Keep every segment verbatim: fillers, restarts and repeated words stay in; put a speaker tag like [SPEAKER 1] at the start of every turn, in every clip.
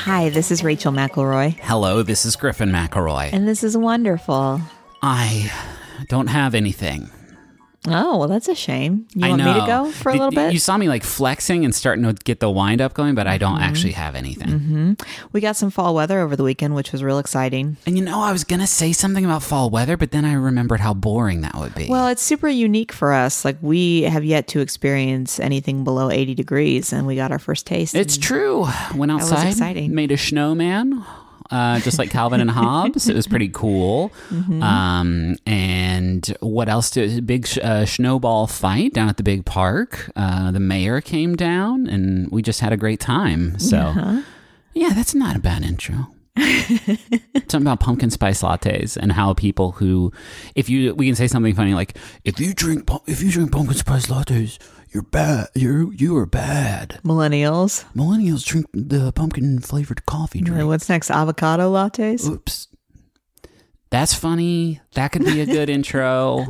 [SPEAKER 1] Hi, this is Rachel McElroy.
[SPEAKER 2] Hello, this is Griffin McElroy.
[SPEAKER 1] And this is wonderful.
[SPEAKER 2] I don't have anything.
[SPEAKER 1] Oh, well, that's a shame. You
[SPEAKER 2] I
[SPEAKER 1] want
[SPEAKER 2] know.
[SPEAKER 1] me to go for a
[SPEAKER 2] Did-
[SPEAKER 1] little bit?
[SPEAKER 2] You saw me like flexing and starting to get the wind up going, but I don't
[SPEAKER 1] Mm-hmm.
[SPEAKER 2] actually have anything.
[SPEAKER 1] Mm-hmm. We got some fall weather over the weekend, which was real exciting.
[SPEAKER 2] And you know, I was going to say something about fall weather, but then I remembered how boring that would be.
[SPEAKER 1] Well, it's super unique for us. Like, we have yet to experience anything below eighty degrees, and we got our first taste.
[SPEAKER 2] It's
[SPEAKER 1] and
[SPEAKER 2] true. Went
[SPEAKER 1] was
[SPEAKER 2] outside,
[SPEAKER 1] exciting.
[SPEAKER 2] made a snowman. Uh, just like Calvin and Hobbes. It was pretty cool.
[SPEAKER 1] Mm-hmm.
[SPEAKER 2] Um, and what else? Did, big sh- uh, snowball fight down at the big park. Uh, the mayor came down and we just had a great time. So,
[SPEAKER 1] Uh-huh.
[SPEAKER 2] yeah, that's not a bad intro. Something about pumpkin spice lattes and how people who, if you, we can say something funny like, if you drink, pu- if you drink pumpkin spice lattes, you're bad. You're you are bad.
[SPEAKER 1] Millennials.
[SPEAKER 2] Millennials drink the pumpkin flavored coffee drink.
[SPEAKER 1] Uh, What's next? Avocado lattes?
[SPEAKER 2] Oops. That's funny. That could be a good intro.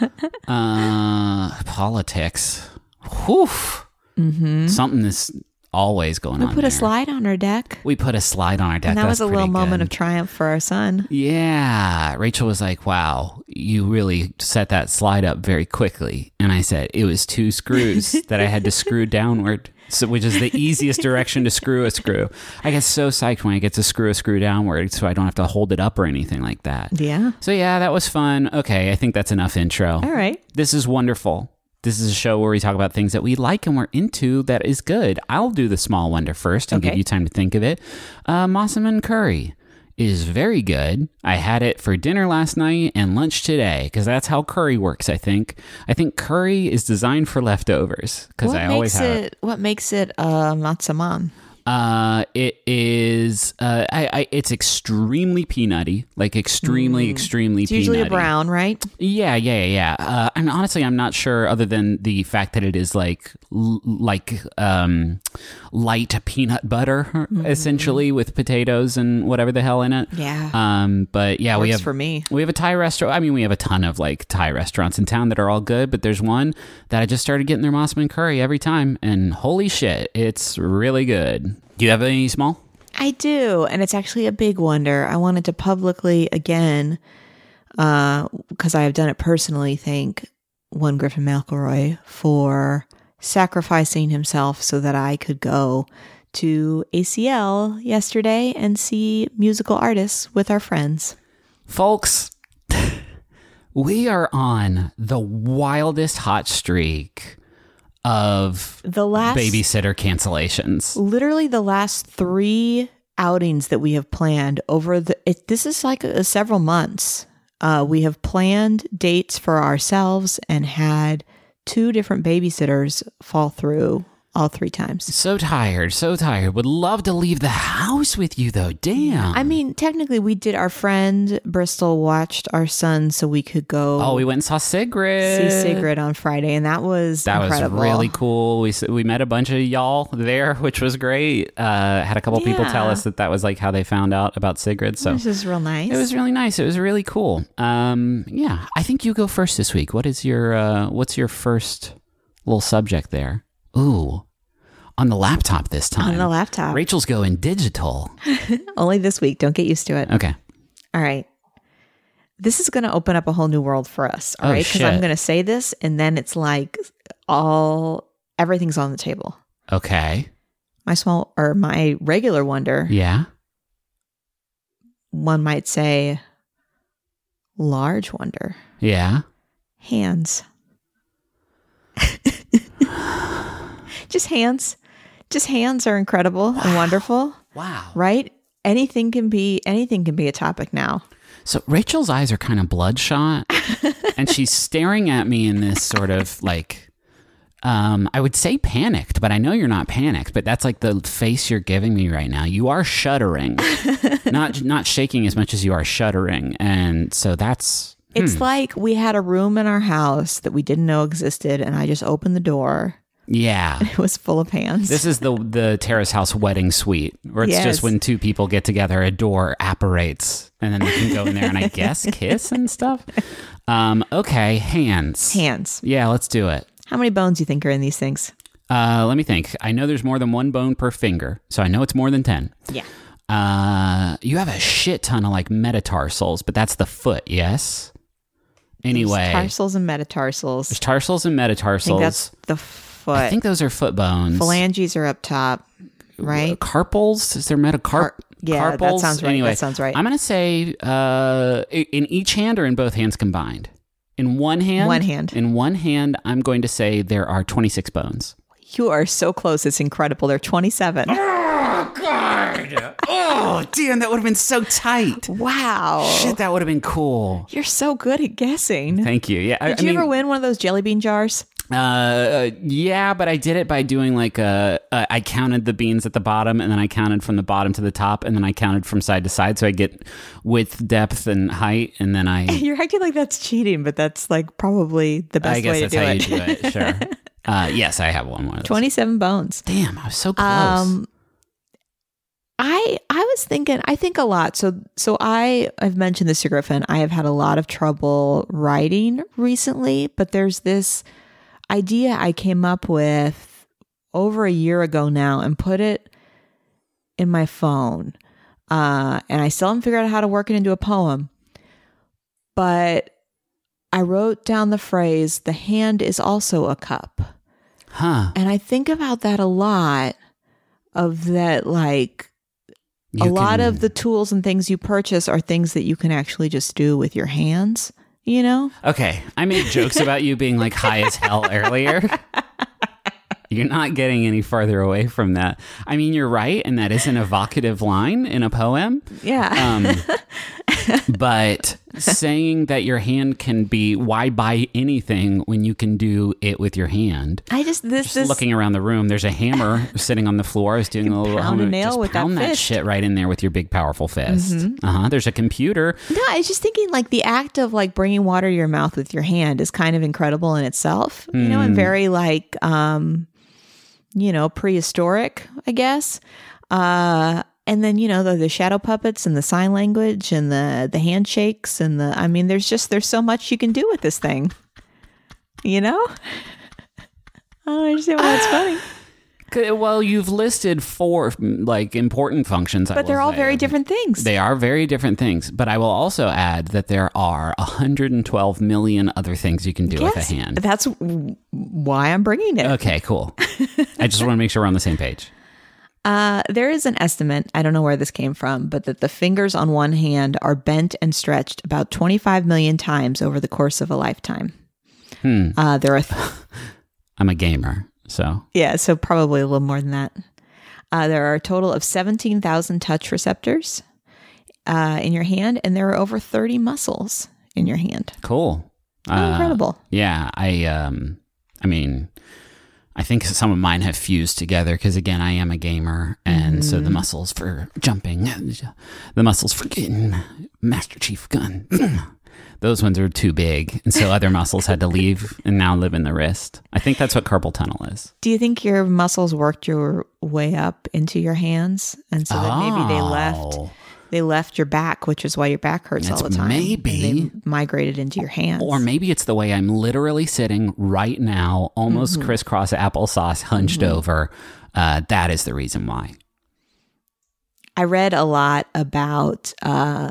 [SPEAKER 2] Uh, politics. Whew.
[SPEAKER 1] Mm-hmm.
[SPEAKER 2] Something that's always going
[SPEAKER 1] We
[SPEAKER 2] on
[SPEAKER 1] put
[SPEAKER 2] there.
[SPEAKER 1] a slide on our deck.
[SPEAKER 2] We put a slide on our deck.
[SPEAKER 1] And that
[SPEAKER 2] That's
[SPEAKER 1] was a little
[SPEAKER 2] pretty
[SPEAKER 1] moment
[SPEAKER 2] good.
[SPEAKER 1] of triumph for our son.
[SPEAKER 2] Yeah. Rachel was like, wow, you really set that slide up very quickly. And I said, it was two screws that I had to screw downward, so, which is the easiest direction to screw a screw. I get so psyched when I get to screw a screw downward so I don't have to hold it up or anything like that.
[SPEAKER 1] Yeah.
[SPEAKER 2] So yeah, that was fun. Okay, I think that's enough intro.
[SPEAKER 1] All right.
[SPEAKER 2] This is wonderful. This is a show where we talk about things that we like and we're into that is good. I'll do the small wonder first and
[SPEAKER 1] Okay.
[SPEAKER 2] give you time to think of it. Uh, Mossaman curry is very good. I had it for dinner last night and lunch today because that's how curry works, I think. I think curry is designed for leftovers because
[SPEAKER 1] What
[SPEAKER 2] I always
[SPEAKER 1] makes
[SPEAKER 2] have it.
[SPEAKER 1] it? What makes it uh, matzaman?
[SPEAKER 2] Uh, it is, uh, I, I, it's extremely peanutty, like extremely, extremely
[SPEAKER 1] It's usually
[SPEAKER 2] peanutty.
[SPEAKER 1] a brown, right?
[SPEAKER 2] Yeah, yeah, yeah. Uh, and honestly, I'm not sure, other than the fact that it is like l- like um, light peanut butter,
[SPEAKER 1] Mm-hmm.
[SPEAKER 2] essentially, with potatoes and whatever the hell in it.
[SPEAKER 1] Yeah.
[SPEAKER 2] Um, but yeah, we
[SPEAKER 1] Works
[SPEAKER 2] have
[SPEAKER 1] for me.
[SPEAKER 2] we have a Thai restaurant. I mean, we have a ton of like Thai restaurants in town that are all good, but there's one that I just started getting their Mossaman curry every time, and holy shit, it's really good. Do you have any small?
[SPEAKER 1] I do, and it's actually a big wonder. I wanted to publicly, again, because I have done it personally, thank one Griffin McElroy for sacrificing himself so that I could go to A C L yesterday and see musical artists with our friends.
[SPEAKER 2] Folks, we are on the wildest hot streak of
[SPEAKER 1] The last,
[SPEAKER 2] babysitter cancellations.
[SPEAKER 1] literally the last three outings that we have planned over the, it, this is like a, several months. Uh, we have planned dates for ourselves and had two different babysitters fall through all three times.
[SPEAKER 2] So tired, so tired. Would love to leave the house with you, though. Damn.
[SPEAKER 1] I mean, technically, we did. Our friend Bristol watched our son so we could go
[SPEAKER 2] oh, we went and saw Sigrid.
[SPEAKER 1] see Sigrid on Friday, and that was
[SPEAKER 2] That
[SPEAKER 1] incredible.
[SPEAKER 2] was really cool. We s- we met a bunch of y'all there, which was great. Uh, had a couple people tell
[SPEAKER 1] Yeah.
[SPEAKER 2] us that that was like how they found out about Sigrid. So
[SPEAKER 1] This is real nice.
[SPEAKER 2] it was really nice. It was really cool. Um, yeah, I think you go first this week. What is your uh, what's your first little subject there? Ooh, on the laptop this time.
[SPEAKER 1] on the laptop.
[SPEAKER 2] Rachel's going digital.
[SPEAKER 1] Only this week. Don't get used to it.
[SPEAKER 2] Okay.
[SPEAKER 1] All right. This is going to open up a whole new world for us. All
[SPEAKER 2] Oh,
[SPEAKER 1] right, because I'm
[SPEAKER 2] shit.
[SPEAKER 1] going to say this, and then it's like all everything's on the table.
[SPEAKER 2] Okay.
[SPEAKER 1] My small or my regular wonder,
[SPEAKER 2] Yeah.
[SPEAKER 1] one might say, large wonder,
[SPEAKER 2] Yeah.
[SPEAKER 1] hands. Just hands. Just hands are incredible and wonderful,
[SPEAKER 2] Wow.
[SPEAKER 1] right? Anything can be anything can be a topic now.
[SPEAKER 2] So Rachel's eyes are kind of bloodshot, and she's staring at me in this sort of like, um, I would say panicked, but I know you're not panicked. But that's like the face you're giving me right now. You are shuddering, not not shaking as much as you are shuddering, and so that's
[SPEAKER 1] It's like we had a room in our house that we didn't know existed, and I just opened the door.
[SPEAKER 2] yeah.
[SPEAKER 1] It was full of hands.
[SPEAKER 2] This is the the Terrace House wedding suite, where it's
[SPEAKER 1] Yes.
[SPEAKER 2] just when two people get together, a door apparates, and then they can go in there and I guess kiss and stuff. Um, okay, hands.
[SPEAKER 1] hands.
[SPEAKER 2] Yeah, let's do it.
[SPEAKER 1] How many bones do you think are in these things?
[SPEAKER 2] Uh, let me think. I know there's more than one bone per finger, so I know it's more than ten.
[SPEAKER 1] Yeah.
[SPEAKER 2] Uh, you have a shit ton of like metatarsals, but that's the foot, yes? Anyway.
[SPEAKER 1] There's tarsals and metatarsals.
[SPEAKER 2] There's tarsals and metatarsals.
[SPEAKER 1] I think that's the foot.
[SPEAKER 2] I think those are foot bones.
[SPEAKER 1] Phalanges are up top, right?
[SPEAKER 2] Carpals? Is there metacarp?
[SPEAKER 1] Car- yeah,
[SPEAKER 2] carpals?
[SPEAKER 1] that sounds right.
[SPEAKER 2] Anyway,
[SPEAKER 1] that sounds right.
[SPEAKER 2] I'm going to say uh, in each hand or in both hands combined? In one hand?
[SPEAKER 1] One hand.
[SPEAKER 2] In one hand, I'm going to say there are twenty-six bones.
[SPEAKER 1] You are so close. It's incredible. They're twenty-seven.
[SPEAKER 2] Oh, God. Oh, damn. That would have been so tight.
[SPEAKER 1] Wow.
[SPEAKER 2] Shit, that would have been cool.
[SPEAKER 1] You're so good at guessing.
[SPEAKER 2] Thank you. Yeah.
[SPEAKER 1] Did
[SPEAKER 2] I,
[SPEAKER 1] you
[SPEAKER 2] I mean,
[SPEAKER 1] ever win one of those jelly bean jars?
[SPEAKER 2] Uh, yeah, but I did it by doing like a, uh, I counted the beans at the bottom and then I counted from the bottom to the top and then I counted from side to side. So I get width, depth, and height. And then I,
[SPEAKER 1] You're acting like that's cheating, but that's like probably the best
[SPEAKER 2] I guess
[SPEAKER 1] way to
[SPEAKER 2] that's
[SPEAKER 1] do
[SPEAKER 2] how
[SPEAKER 1] it.
[SPEAKER 2] you do it. Sure. Uh, yes, I have one. one of those.
[SPEAKER 1] twenty-seven bones.
[SPEAKER 2] Damn, I was so close.
[SPEAKER 1] Um, I I was thinking. I think a lot. So so I I've mentioned this to Griffin. I have had a lot of trouble writing recently, but there's this idea I came up with over a year ago now and put it in my phone. Uh, and I still haven't figured out how to work it into a poem. But I wrote down the phrase, "The hand is also a cup."
[SPEAKER 2] Huh.
[SPEAKER 1] And I think about that a lot, of that, like,
[SPEAKER 2] You
[SPEAKER 1] a lot
[SPEAKER 2] can-
[SPEAKER 1] of the tools and things you purchase are things that you can actually just do with your hands, you know?
[SPEAKER 2] Okay, I made jokes about you being like high as hell earlier. You're not getting any farther away from that. I mean, you're right, and that is an evocative line in a poem.
[SPEAKER 1] Yeah.
[SPEAKER 2] Um, but saying that your hand can be, why buy anything when you can do it with your hand?
[SPEAKER 1] I just, this,
[SPEAKER 2] Just
[SPEAKER 1] this,
[SPEAKER 2] looking around the room, there's a hammer sitting on the floor. I was doing a little
[SPEAKER 1] pound a
[SPEAKER 2] homework.
[SPEAKER 1] nail
[SPEAKER 2] Just
[SPEAKER 1] with that
[SPEAKER 2] pound that
[SPEAKER 1] fist.
[SPEAKER 2] shit right in there with your big, powerful fist.
[SPEAKER 1] Mm-hmm.
[SPEAKER 2] Uh huh. There's a computer.
[SPEAKER 1] no, I was just thinking, like, the act of, like, bringing water to your mouth with your hand is kind of incredible in itself, you know,
[SPEAKER 2] Hmm.
[SPEAKER 1] and very, like, um, you know, prehistoric, I guess. Uh, and then, you know, the, the shadow puppets and the sign language and the, the handshakes and the, I mean, there's just, there's so much you can do with this thing, you know? I don't understand why that's funny.
[SPEAKER 2] Okay, well, you've listed four like important functions, I
[SPEAKER 1] But they're
[SPEAKER 2] will
[SPEAKER 1] all
[SPEAKER 2] say.
[SPEAKER 1] very different things.
[SPEAKER 2] They are very different things, but I will also add that there are one hundred twelve million other things you can do with
[SPEAKER 1] Yes,
[SPEAKER 2] a hand.
[SPEAKER 1] that's w- why I'm bringing it.
[SPEAKER 2] Okay, cool. I just want to make sure we're on the same page.
[SPEAKER 1] Uh, there is an estimate, I don't know where this came from, but that the fingers on one hand are bent and stretched about twenty-five million times over the course of a lifetime.
[SPEAKER 2] Hmm.
[SPEAKER 1] Uh, there are, th-
[SPEAKER 2] I'm a gamer, so
[SPEAKER 1] yeah, so probably a little more than that. Uh, there are a total of seventeen thousand touch receptors uh, in your hand, and there are over thirty muscles in your hand.
[SPEAKER 2] cool.
[SPEAKER 1] How incredible.
[SPEAKER 2] Yeah, I um I mean I think some of mine have fused together because again I am a gamer and so
[SPEAKER 1] Mm-hmm.
[SPEAKER 2] the muscles for jumping, the muscles for getting Master Chief gun. Those ones are too big and so other muscles had to leave and now live in the wrist. I think that's what carpal tunnel is.
[SPEAKER 1] Do you think your muscles worked your way up into your hands, and so that maybe they left
[SPEAKER 2] Oh.
[SPEAKER 1] they left your back, which is why your back hurts
[SPEAKER 2] It's
[SPEAKER 1] all the time?
[SPEAKER 2] maybe-
[SPEAKER 1] and they migrated into your hands.
[SPEAKER 2] Or maybe it's the way I'm literally sitting right now, almost
[SPEAKER 1] Mm-hmm.
[SPEAKER 2] crisscross applesauce, hunched over. Uh, that is the reason why.
[SPEAKER 1] I read a lot about uh,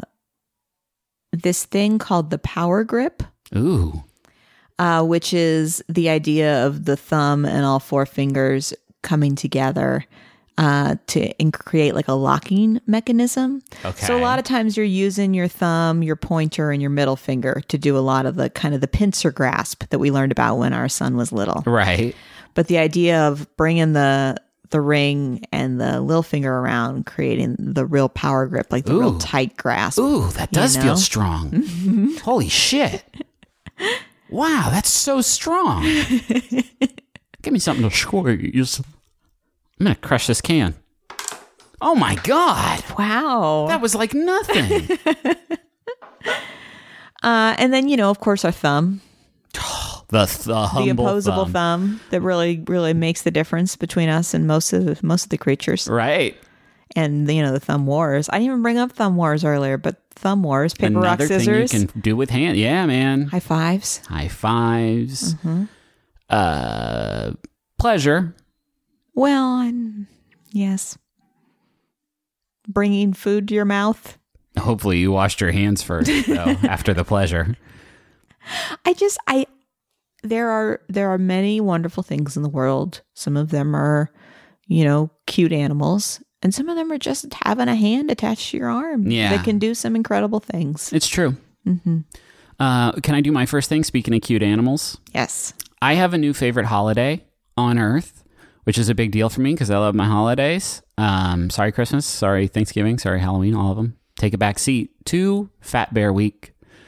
[SPEAKER 1] this thing called the power grip,
[SPEAKER 2] Ooh.
[SPEAKER 1] uh, which is the idea of the thumb and all four fingers coming together uh, to in- create like a locking mechanism.
[SPEAKER 2] Okay.
[SPEAKER 1] So a lot of times you're using your thumb, your pointer, and your middle finger to do a lot of the kind of the pincer grasp that we learned about when our son was little.
[SPEAKER 2] Right.
[SPEAKER 1] But the idea of bringing the the ring and the little finger around, creating the real power grip, like the real
[SPEAKER 2] Ooh.
[SPEAKER 1] tight grasp.
[SPEAKER 2] Ooh, that does
[SPEAKER 1] You know?
[SPEAKER 2] feel strong. Holy shit. Wow, that's so strong. Give me something to squeeze. I'm going to crush this can. Oh my God.
[SPEAKER 1] Wow.
[SPEAKER 2] That was like nothing.
[SPEAKER 1] Uh, and then, you know, of course, our thumb,
[SPEAKER 2] The, the humble
[SPEAKER 1] the opposable
[SPEAKER 2] thumb.
[SPEAKER 1] thumb that really, really makes the difference between us and most of the, most of the creatures.
[SPEAKER 2] Right.
[SPEAKER 1] And, you know, the thumb wars. I didn't even bring up thumb wars earlier, but thumb wars, paper, rock,
[SPEAKER 2] Another
[SPEAKER 1] scissors,
[SPEAKER 2] thing you can do with hand. Yeah, man.
[SPEAKER 1] high fives.
[SPEAKER 2] High fives.
[SPEAKER 1] Mm-hmm.
[SPEAKER 2] Uh, pleasure.
[SPEAKER 1] Well, I'm, yes. Bringing food to your mouth.
[SPEAKER 2] Hopefully you washed your hands first, though, after the pleasure.
[SPEAKER 1] I just, I, there are, there are many wonderful things in the world. Some of them are, you know, cute animals. And some of them are just having a hand attached to your arm.
[SPEAKER 2] Yeah.
[SPEAKER 1] That can do some incredible things.
[SPEAKER 2] It's true.
[SPEAKER 1] Mm-hmm.
[SPEAKER 2] Uh, can I do my first thing, speaking of cute animals?
[SPEAKER 1] Yes.
[SPEAKER 2] I have a new favorite holiday on Earth, which is a big deal for me because I love my holidays. Um, sorry, Christmas. Sorry, Thanksgiving. Sorry, Halloween. All of them. Take a back seat to Fat Bear Week.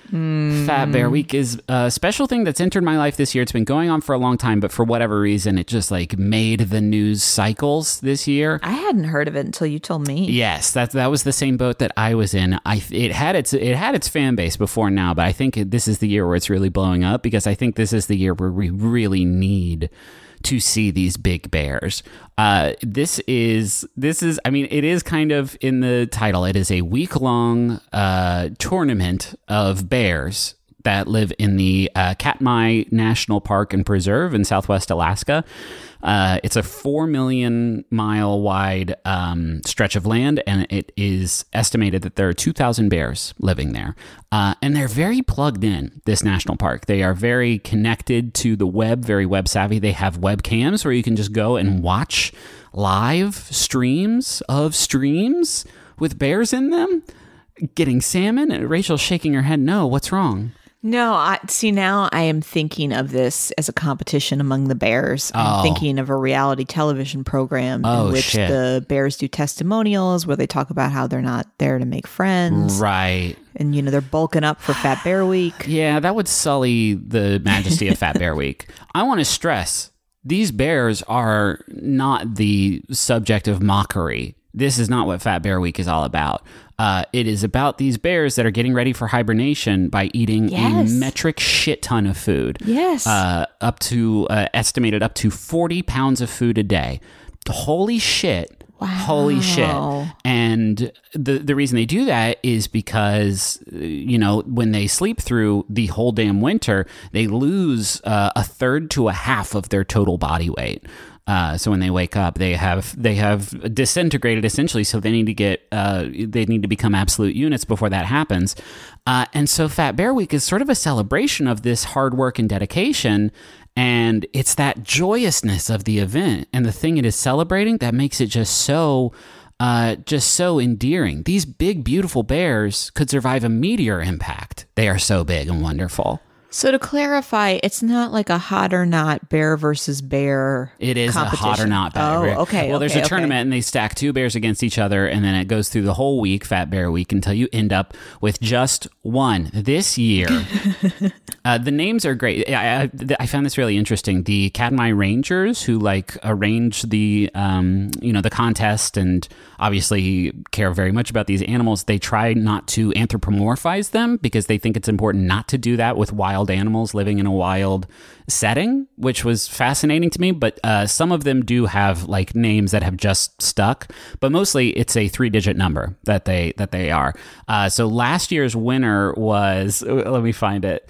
[SPEAKER 2] Mm. Fat Bear Week is a special thing that's entered my life this year. It's been going on for a long time, but for whatever reason, it just like made the news cycles this year.
[SPEAKER 1] I hadn't heard of it until you told me.
[SPEAKER 2] Yes, that that was the same boat that I was in. I it had its it had its fan base before now, but I think this is the year where it's really blowing up because I think this is the year where we really need to see these big bears. Uh, this is, this is, I mean, it is kind of in the title. It is a week-long uh, tournament of bears that live in the uh, Katmai National Park and Preserve in Southwest Alaska. Uh, it's a four million mile wide um, stretch of land, and it is estimated that there are two thousand bears living there. Uh, and they're very plugged in, this national park. They are very connected to the web, very web savvy. They have webcams where you can just go and watch live streams of streams with bears in them, getting salmon. And Rachel's shaking her head, no, what's wrong?
[SPEAKER 1] No, I see now I am thinking of this as a competition among the bears. I'm
[SPEAKER 2] Oh.
[SPEAKER 1] thinking of a reality television program
[SPEAKER 2] Oh,
[SPEAKER 1] in which
[SPEAKER 2] shit.
[SPEAKER 1] the bears do testimonials where they talk about how they're not there to make friends.
[SPEAKER 2] Right.
[SPEAKER 1] And, you know, they're bulking up for Fat Bear Week.
[SPEAKER 2] Yeah, that would sully the majesty of Fat Bear Week. I want to stress, these bears are not the subject of mockery. This is not what Fat Bear Week is all about. Uh, it is about these bears that are getting ready for hibernation by eating
[SPEAKER 1] Yes.
[SPEAKER 2] a metric shit ton of food.
[SPEAKER 1] Yes.
[SPEAKER 2] Uh, up to, uh, estimated up to forty pounds of food a day. Holy shit.
[SPEAKER 1] Wow.
[SPEAKER 2] Holy shit. And the the reason they do that is because, uh, you know, when they sleep through the whole damn winter, they lose uh, a third to a half of their total body weight. Uh, so when they wake up, they have they have disintegrated essentially. So they need to get uh, they need to become absolute units before that happens. Uh, and so Fat Bear Week is sort of a celebration of this hard work and dedication. And it's that joyousness of the event and the thing it is celebrating that makes it just so, uh, just so endearing. These big, beautiful bears could survive a meteor impact. They are so big and wonderful.
[SPEAKER 1] So to clarify, it's not like a hot or not bear versus bear
[SPEAKER 2] It is a hot or
[SPEAKER 1] competition.
[SPEAKER 2] not bear.
[SPEAKER 1] Oh, okay.
[SPEAKER 2] Well, there's
[SPEAKER 1] okay,
[SPEAKER 2] a
[SPEAKER 1] okay.
[SPEAKER 2] tournament and they stack two bears against each other, and then it goes through the whole week, Fat Bear Week, until you end up with just one. This year, uh, the names are great. I, I, I found this really interesting. The Katmai Rangers, who like arrange the, um, you know, the contest and obviously care very much about these animals, they try not to anthropomorphize them because they think it's important not to do that with wild animals living in a wild setting, which was fascinating to me. But uh, some of them do have like names that have just stuck, but mostly it's a three-digit number that they that they are. Uh, so last year's winner was, let me find it,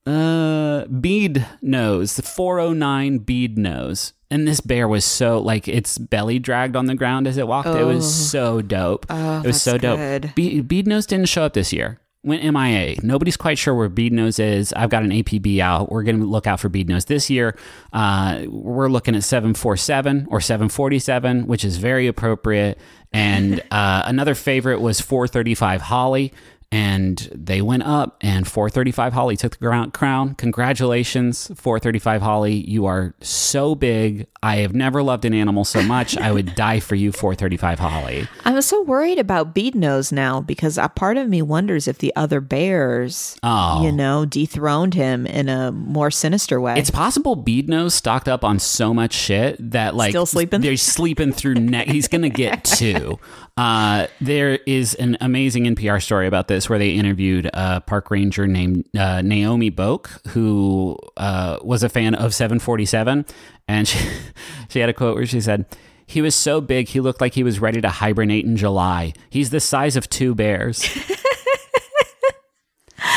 [SPEAKER 2] uh, Bead Nose, four oh nine Bead Nose. And this bear was so, like, its belly dragged on the ground as it walked. It was so dope.
[SPEAKER 1] Oh,
[SPEAKER 2] it was
[SPEAKER 1] that's
[SPEAKER 2] so dope.
[SPEAKER 1] good.
[SPEAKER 2] Be- Bead Nose didn't show up this year. Went M I A. Nobody's quite sure where Bead Nose is. I've got an A P B out. We're going to look out for Bead Nose this year. Uh, we're looking at seven forty-seven or seven forty-seven, which is very appropriate. And uh, another favorite was four thirty-five Holly. And they went up, and four thirty-five Holly took the ground crown. Congratulations, four thirty-five Holly. You are so big. I have never loved an animal so much. I would die for you, four thirty-five Holly.
[SPEAKER 1] I'm so worried about Bead Nose now because a part of me wonders if the other bears,
[SPEAKER 2] Oh.
[SPEAKER 1] you know, dethroned him in a more sinister way.
[SPEAKER 2] It's possible Bead Nose stocked up on so much shit that like
[SPEAKER 1] Still sleeping?
[SPEAKER 2] They're sleeping through neck. He's gonna get two. Uh, there is an amazing N P R story about this where they interviewed a park ranger named uh, Naomi Boak, who uh, was a fan of seven forty-seven, and she she had a quote where she said, "He was so big he looked like he was ready to hibernate in July. He's the size of two bears."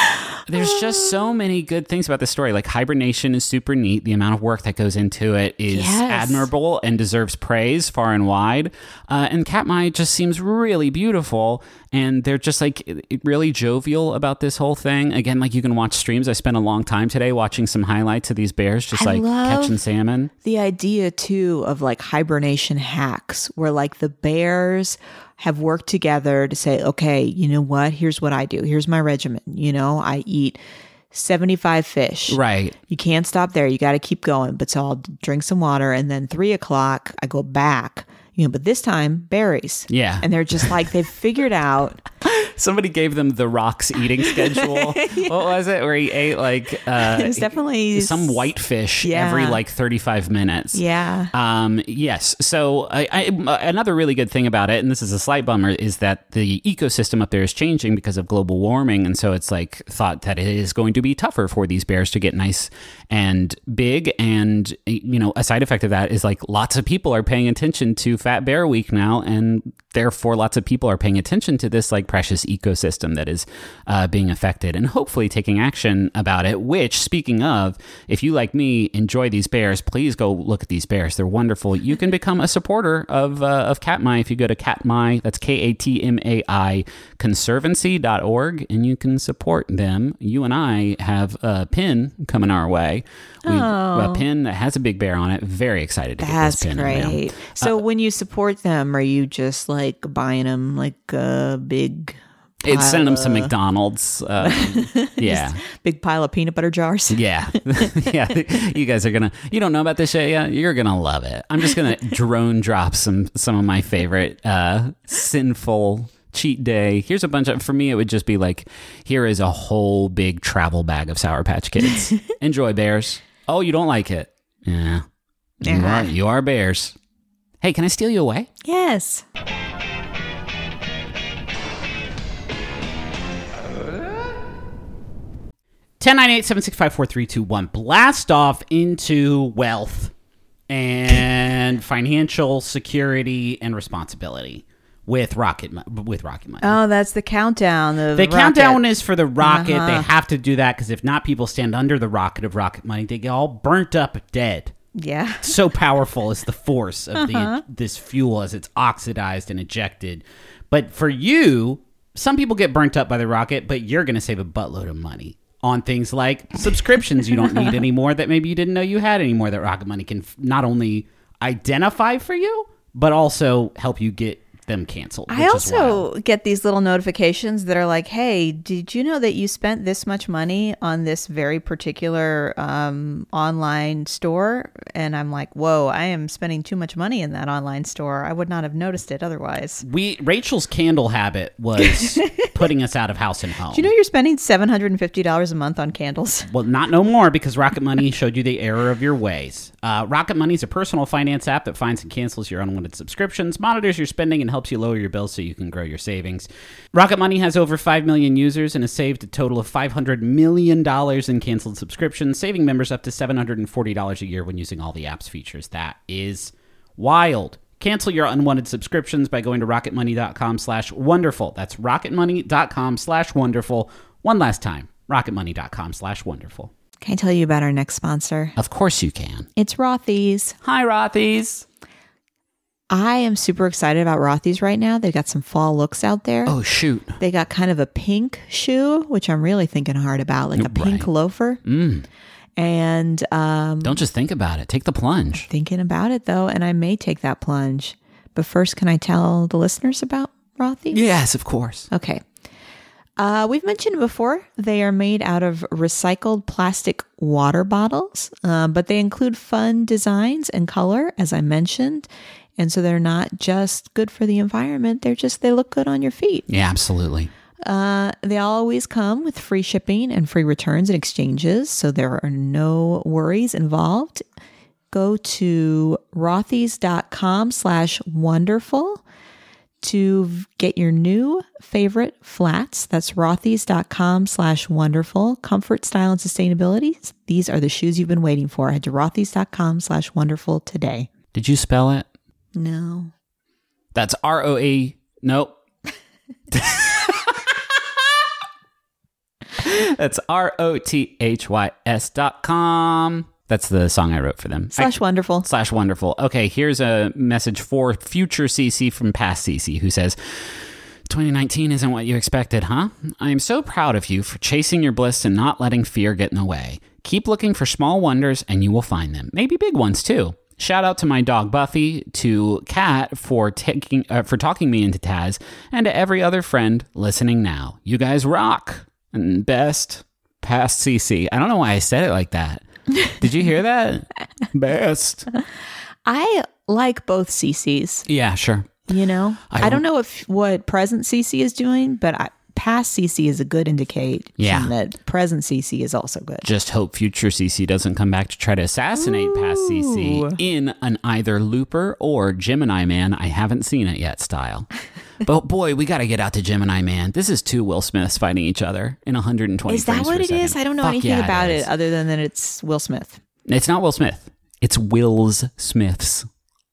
[SPEAKER 2] there's just so many good things about this story. Like hibernation is super neat. The amount of work that goes into it is
[SPEAKER 1] Yes.
[SPEAKER 2] admirable and deserves praise far and wide. Uh, and Katmai just seems really beautiful. And they're just like really jovial about this whole thing. Again, like you can watch streams. I spent a long time today watching some highlights of these bears just
[SPEAKER 1] I
[SPEAKER 2] like
[SPEAKER 1] love
[SPEAKER 2] catching salmon.
[SPEAKER 1] The idea too of like hibernation hacks where like the bears have worked together to say, okay, you know what? Here's what I do. Here's my regimen. You know, I eat seventy-five fish.
[SPEAKER 2] Right.
[SPEAKER 1] You can't stop there. You got to keep going. But so I'll drink some water and then three o'clock I go back. You know, but this time berries.
[SPEAKER 2] Yeah.
[SPEAKER 1] And they're just like, they've figured out.
[SPEAKER 2] Somebody gave them the Rock's eating schedule. Yeah. What was it? Where he ate like uh,
[SPEAKER 1] It was definitely
[SPEAKER 2] some whitefish
[SPEAKER 1] Yeah.
[SPEAKER 2] every like thirty-five minutes.
[SPEAKER 1] Yeah.
[SPEAKER 2] Um, yes. So I, I, another really good thing about it, and this is a slight bummer, is that the ecosystem up there is changing because of global warming. And so it's like thought that it is going to be tougher for these bears to get nice and big. And, you know, a side effect of that is like lots of people are paying attention to Fat Bear Week now. And therefore, lots of people are paying attention to this like precious ecosystem that is uh, being affected and hopefully taking action about it, which, speaking of, if you, like me, enjoy these bears, please go look at these bears. They're wonderful. You can become a supporter of uh, of Katmai if you go to Katmai, that's K A T M A I, conservancy dot org, and you can support them. You and I have a pin coming our way. We,
[SPEAKER 1] Oh.
[SPEAKER 2] A pin that has a big bear on it. Very excited to
[SPEAKER 1] That's
[SPEAKER 2] get this pin in the mail.
[SPEAKER 1] great. So when you support them, are you just like buying them like a big
[SPEAKER 2] It's sending them some
[SPEAKER 1] pile of-
[SPEAKER 2] McDonald's. Uh, yeah.
[SPEAKER 1] big pile of peanut butter jars?
[SPEAKER 2] Yeah. Yeah. You guys are going to, you don't know about this yet? Yeah. You're going to love it. I'm just going to drone drop some, some of my favorite uh, sinful cheat day. Here's a bunch of, for me, it would just be like, here is a whole big travel bag of Sour Patch Kids. Enjoy, bears. Oh, you don't like it? Yeah. You
[SPEAKER 1] Yeah.
[SPEAKER 2] are, you are bears. Hey, can I steal you away?
[SPEAKER 1] Yes.
[SPEAKER 2] ten nine eight seven six five four three two one. Blast off into wealth and financial security and responsibility with Rocket Mo- with Rocket Money.
[SPEAKER 1] Oh, that's the countdown. The,
[SPEAKER 2] the
[SPEAKER 1] rocket.
[SPEAKER 2] countdown is for the rocket.
[SPEAKER 1] Uh-huh.
[SPEAKER 2] They have to do that because if not, people stand under the rocket of Rocket Money. They get all burnt up, dead.
[SPEAKER 1] Yeah.
[SPEAKER 2] So powerful is the force of
[SPEAKER 1] Uh-huh.
[SPEAKER 2] the this fuel as it's oxidized and ejected. But for you, some people get burnt up by the rocket, but you're going to save a buttload of money on things like subscriptions you don't need anymore that maybe you didn't know you had anymore that Rocket Money can f- not only identify for you, but also help you get them canceled.
[SPEAKER 1] I
[SPEAKER 2] which is
[SPEAKER 1] also
[SPEAKER 2] wild.
[SPEAKER 1] get these little notifications that are like, hey, did you know that you spent this much money on this very particular um, online store? And I'm like, whoa, I am spending too much money in that online store. I would not have noticed it otherwise.
[SPEAKER 2] We Rachel's candle habit was putting us out of house and home.
[SPEAKER 1] Do you know you're spending seven hundred fifty dollars a month on candles?
[SPEAKER 2] Well, not no more because Rocket Money showed you the error of your ways. Uh, Rocket Money is a personal finance app that finds and cancels your unwanted subscriptions, monitors your spending, and helps you lower your bills so you can grow your savings. Rocket Money has over five million users and has saved a total of five hundred million dollars in canceled subscriptions, saving members up to seven hundred forty dollars a year when using all the app's features. That is wild. Cancel your unwanted subscriptions by going to rocketmoney.com slash wonderful. That's rocketmoney.com slash wonderful. One last time, rocketmoney.com slash wonderful.
[SPEAKER 1] Can I tell you about our next sponsor?
[SPEAKER 2] Of course you can.
[SPEAKER 1] It's Rothy's.
[SPEAKER 2] Hi, Rothy's.
[SPEAKER 1] I am super excited about Rothy's right now. They've got some fall looks out there.
[SPEAKER 2] Oh, shoot.
[SPEAKER 1] They got kind of a pink shoe, which I'm really thinking hard about, like a pink
[SPEAKER 2] Right.
[SPEAKER 1] loafer.
[SPEAKER 2] Mm.
[SPEAKER 1] And um,
[SPEAKER 2] Don't just think about it. Take the plunge.
[SPEAKER 1] thinking about it, though, and I may take that plunge. But first, can I tell the listeners about Rothy's?
[SPEAKER 2] Yes, of course.
[SPEAKER 1] Okay. Uh, we've mentioned before, they are made out of recycled plastic water bottles, uh, but they include fun designs and color, as I mentioned. And so they're not just good for the environment. They're just, they look good on your feet.
[SPEAKER 2] Yeah, absolutely.
[SPEAKER 1] Uh, they always come with free shipping and free returns and exchanges. So there are no worries involved. Go to rothys.com slash wonderful to get your new favorite flats. That's rothys.com slash wonderful. Comfort, style, and sustainability. These are the shoes you've been waiting for. Head to rothys.com slash wonderful today.
[SPEAKER 2] Did you spell it?
[SPEAKER 1] No.
[SPEAKER 2] That's R O A. Nope. That's R O T H Y S dot com. That's the song I wrote for them.
[SPEAKER 1] Slash
[SPEAKER 2] I,
[SPEAKER 1] wonderful.
[SPEAKER 2] Slash wonderful. Okay, here's a message for future C C from past C C who says, twenty nineteen isn't what you expected, huh? I am so proud of you for chasing your bliss and not letting fear get in the way. Keep looking for small wonders and you will find them. Maybe big ones too. Shout out to my dog Buffy, to Kat for taking uh, for talking me into Taz, and to every other friend listening now. You guys rock. And best, past C C. I don't know why I said it like that. Did you hear that? Best.
[SPEAKER 1] I like both C Cs.
[SPEAKER 2] Yeah, sure.
[SPEAKER 1] You know,
[SPEAKER 2] I,
[SPEAKER 1] I don't know if what present C C is doing, but I, past C C is a good indication
[SPEAKER 2] yeah.
[SPEAKER 1] that present C C is also good.
[SPEAKER 2] Just hope future C C doesn't come back to try to assassinate Ooh. Past C C in an either Looper or Gemini Man, I haven't seen it yet style. But boy, we got to get out to Gemini Man. This is two Will Smiths fighting each other in one hundred twenty
[SPEAKER 1] Is that what it is? I don't know
[SPEAKER 2] Fuck
[SPEAKER 1] anything
[SPEAKER 2] yeah,
[SPEAKER 1] about
[SPEAKER 2] it,
[SPEAKER 1] it other than that it's Will Smith.
[SPEAKER 2] It's not Will Smith. It's Will's Smiths.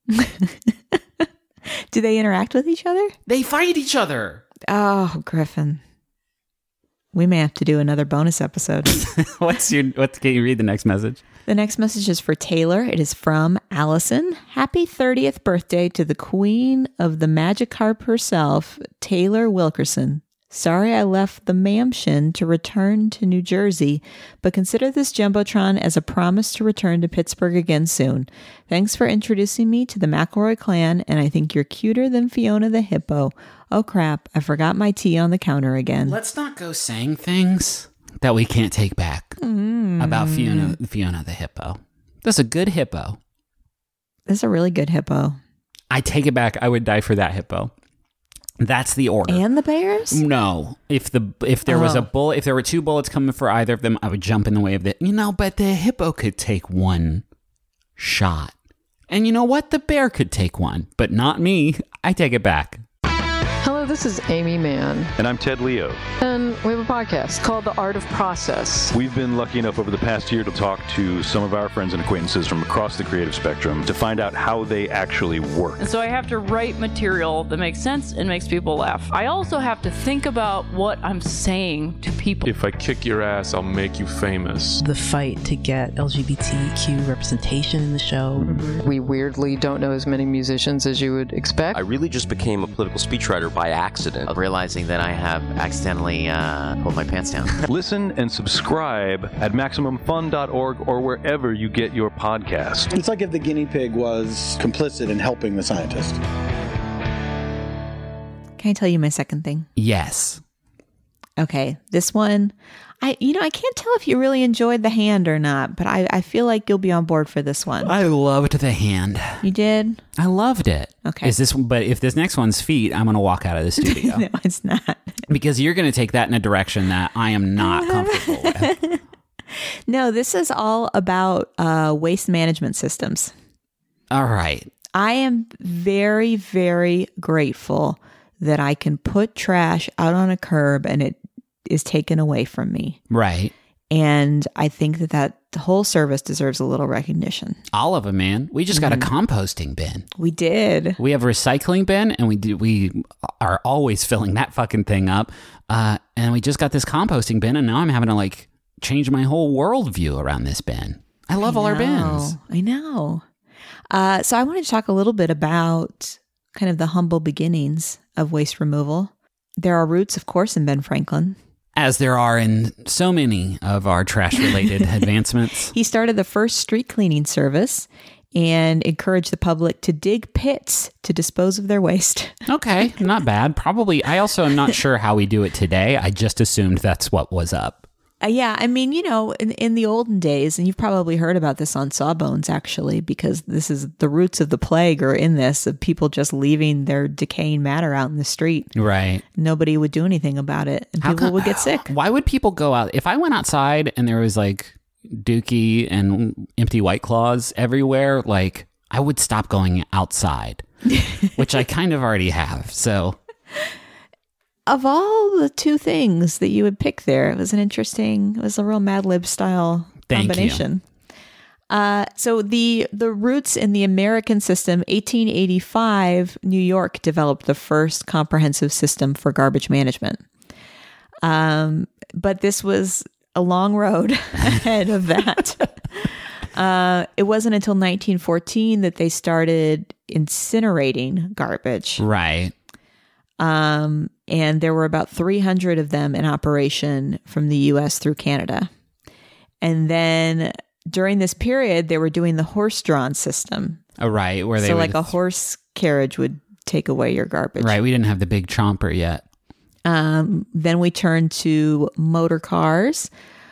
[SPEAKER 1] Do they interact with each other?
[SPEAKER 2] They fight each other.
[SPEAKER 1] Oh, Griffin. We may have to do another bonus episode.
[SPEAKER 2] What's your, what, can you read the next message?
[SPEAKER 1] The next message is for Taylor. It is from Allison. Happy thirtieth birthday to the queen of the Magikarp herself, Taylor Wilkerson. Sorry I left the Mamshin to return to New Jersey, but consider this Jumbotron as a promise to return to Pittsburgh again soon. Thanks for introducing me to the McElroy clan, and I think you're cuter than Fiona the Hippo. Oh crap, I forgot my tea on the counter again.
[SPEAKER 2] Let's not go saying things that we can't take back mm. about Fiona, Fiona the Hippo. That's a good hippo.
[SPEAKER 1] That's a really good hippo.
[SPEAKER 2] I take it back. I would die for that hippo. That's the order.
[SPEAKER 1] And the bears?
[SPEAKER 2] No. If the if there oh. was a bullet, if there were two bullets coming for either of them, I would jump in the way of the. You know, but the hippo could take one shot, and you know what? The bear could take one, but not me. I take it back.
[SPEAKER 3] Hello, this is Amy Mann.
[SPEAKER 4] And I'm Ted Leo.
[SPEAKER 3] And we have a podcast called The Art of Process.
[SPEAKER 4] We've been lucky enough over the past year to talk to some of our friends and acquaintances from across the creative spectrum to find out how they actually work.
[SPEAKER 5] And so I have to write material that makes sense and makes people laugh. I also have to think about what I'm saying to people.
[SPEAKER 6] If I kick your ass, I'll make you famous.
[SPEAKER 7] The fight to get L G B T Q representation in the show.
[SPEAKER 3] Mm-hmm. We weirdly don't know as many musicians as you would expect.
[SPEAKER 8] I really just became a political speechwriter by accident, realizing that I have accidentally uh, pulled my pants down.
[SPEAKER 4] Listen and subscribe at maximum fun dot org or wherever you get your podcast.
[SPEAKER 9] It's like if the guinea pig was complicit in helping the scientist.
[SPEAKER 1] Can I tell you my second thing?
[SPEAKER 2] Yes.
[SPEAKER 1] Okay, this one, I you know, I can't tell if you really enjoyed The Hand or not, but I, I feel like you'll be on board for this one.
[SPEAKER 2] I loved The Hand.
[SPEAKER 1] You did?
[SPEAKER 2] I loved it.
[SPEAKER 1] Okay.
[SPEAKER 2] Is this? But if this next one's Feet, I'm going to walk out of the studio.
[SPEAKER 1] No, it's not.
[SPEAKER 2] Because you're going to take that in a direction that I am not comfortable with.
[SPEAKER 1] No, this is all about uh, waste management systems.
[SPEAKER 2] All right.
[SPEAKER 1] I am very, very grateful that I can put trash out on a curb and it is taken away from me.
[SPEAKER 2] Right.
[SPEAKER 1] And I think that that whole service deserves a little recognition.
[SPEAKER 2] All of them, man. We just got mm. a composting bin.
[SPEAKER 1] We did.
[SPEAKER 2] We have a recycling bin, and we do, we are always filling that fucking thing up. Uh, and we just got this composting bin, and now I'm having to like change my whole worldview around this bin. I love I all our bins.
[SPEAKER 1] I know. Uh, so I wanted to talk a little bit about kind of the humble beginnings of waste removal. There are roots, of course, in Ben Franklin.
[SPEAKER 2] As there are in so many of our trash-related advancements.
[SPEAKER 1] He started the first street cleaning service and encouraged the public to dig pits to dispose of their waste.
[SPEAKER 2] Okay, not bad. Probably, I also am not sure how we do it today. I just assumed that's what was up.
[SPEAKER 1] Uh, yeah, I mean, you know, in, in the olden days, and you've probably heard about this on Sawbones, actually, because this is the roots of the plague are in this, of people just leaving their decaying matter out in the street.
[SPEAKER 2] Right.
[SPEAKER 1] Nobody would do anything about it, and How people come, would get sick.
[SPEAKER 2] Why would people go out? If I went outside and there was like Dookie and empty White Claws everywhere, like I would stop going outside, which I kind of already have, so...
[SPEAKER 1] Of all the two things that you would pick there, it was an interesting, it was a real Mad Lib style
[SPEAKER 2] Thank
[SPEAKER 1] combination. You. Uh, so the the roots in the American system, eighteen eighty-five, New York developed the first comprehensive system for garbage management. Um, but this was a long road ahead of that. uh, it wasn't until nineteen fourteen that they started incinerating garbage.
[SPEAKER 2] Right.
[SPEAKER 1] Um, and there were about three hundred of them in operation from the U S through Canada. And then during this period, they were doing the horse-drawn system.
[SPEAKER 2] Oh, right. Where they
[SPEAKER 1] so
[SPEAKER 2] would,
[SPEAKER 1] like a horse carriage would take away your garbage.
[SPEAKER 2] Right. We didn't have the big chomper yet.
[SPEAKER 1] Um, then we turned to motor cars.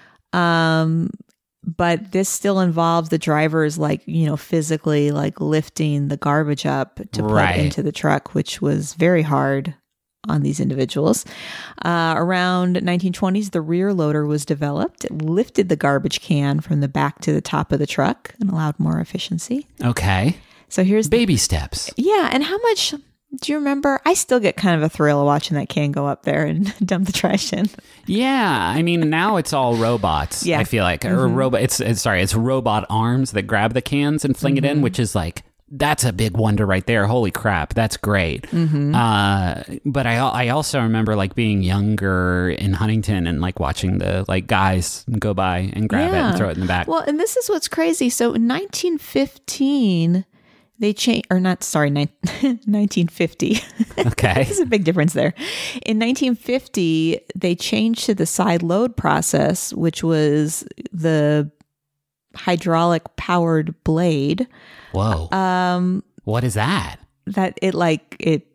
[SPEAKER 1] Um, but this still involves the drivers, like, you know, physically like lifting the garbage up to
[SPEAKER 2] Right.
[SPEAKER 1] put into the truck, which was very hard on these individuals. Uh, around nineteen twenties, the rear loader was developed. It lifted the garbage can from the back to the top of the truck and allowed more efficiency.
[SPEAKER 2] Okay.
[SPEAKER 1] So here's
[SPEAKER 2] Baby steps.
[SPEAKER 1] Yeah, and how much do you remember? I still get kind of a thrill of watching that can go up there and dump the trash in.
[SPEAKER 2] Yeah, I mean now it's all robots.
[SPEAKER 1] Yeah.
[SPEAKER 2] I feel like or robot. It's, it's sorry, it's robot arms that grab the cans and fling it in, which is like that's a big wonder right there. Holy crap, that's great.
[SPEAKER 1] Mm-hmm.
[SPEAKER 2] Uh, but I I also remember like being younger in Huntington and like watching the like guys go by and grab it and throw it in the back.
[SPEAKER 1] Well, and this is what's crazy. So in nineteen fifteen, they changed, or not, sorry, ni- nineteen fifty.
[SPEAKER 2] Okay.
[SPEAKER 1] There's a big difference there. In nineteen fifty, they changed to the side load process, which was the hydraulic powered blade.
[SPEAKER 2] Whoa.
[SPEAKER 1] Um,
[SPEAKER 2] What is that?
[SPEAKER 1] that it like, it